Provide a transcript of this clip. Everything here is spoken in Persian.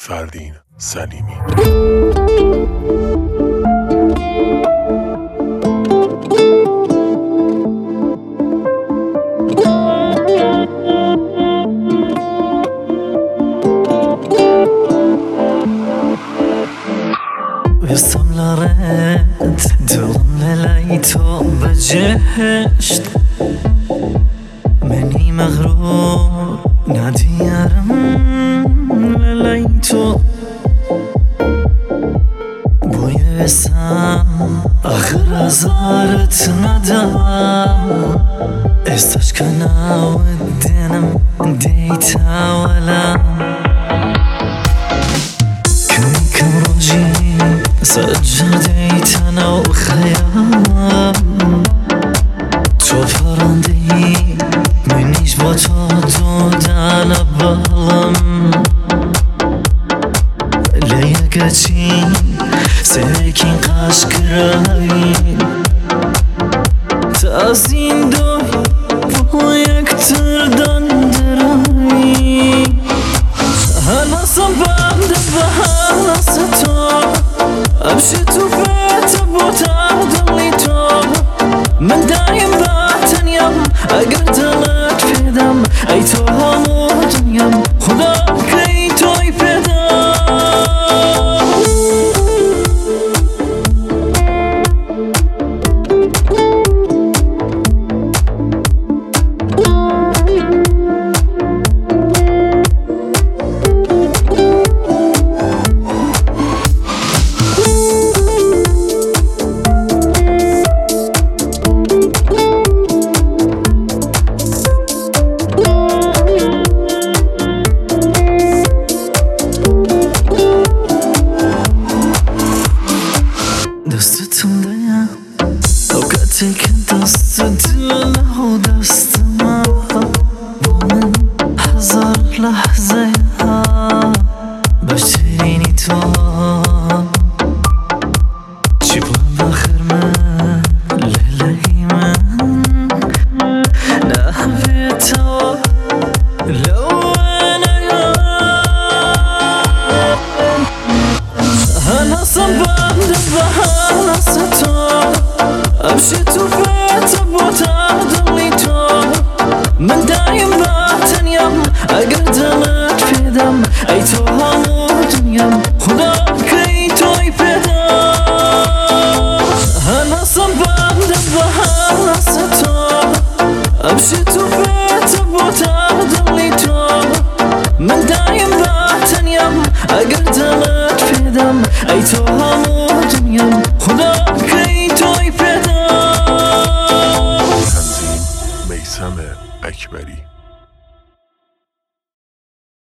فردین سلیمی. وصم لريت دوم ليتو بجشت مني مغرور نادي يارم ليتو بويا وسام آخر زارت ندام استش كنا ودينم ديتا ولا سجر ديت أنا وخيام تو فرندي منيش بطو دود على بالم ليا قاتين ساكين قاش كراين تأسين دوي بويا كتر دندراي أنا صباب دبها ستور أمشي توفيت بوتا ضليتو من دايم باتن يم أقرت لك في دم أيتو هموت يم خداك أيتو يفدم دستتم دیا اوقاتی که دست دلنه و دست ما با من هزار لحظه ها بشترینی تو چی بلند آخر من لیلی من نحوی تو لو أنا صباب دبها ستور أمشي توفيت بوتا ضليتو من دايم باتن يم أقرد لك في دم أيتو هموت يم خداك أيتو يفدم أنا صباب دبها ستور أمشي توفيت بوتا ضليتو من دايم باتن يم أقرد لك في دم أيتو هموت يم خداك أيتو يفدم. تنظیم میثم اکبری.